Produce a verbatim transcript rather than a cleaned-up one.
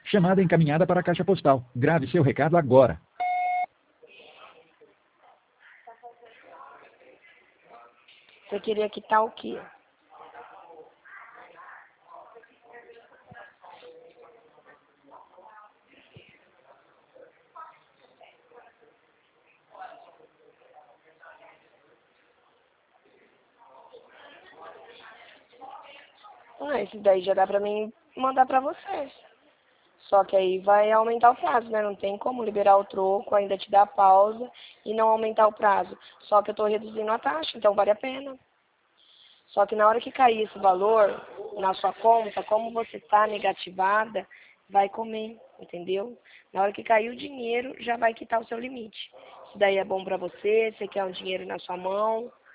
Chamada encaminhada para a caixa postal. Grave seu recado agora. Você queria quitar o quê? Ah, esse daí já dá pra mim mandar pra você. Só que aí vai aumentar o prazo, né? Não tem como liberar o troco, ainda te dar pausa e não aumentar o prazo. Só que eu tô reduzindo a taxa, então vale a pena. Só que na hora que cair esse valor na sua conta, como você tá negativada, vai comer, entendeu? Na hora que cair o dinheiro, já vai quitar o seu limite. Isso daí é bom pra você, você quer um dinheiro na sua mão.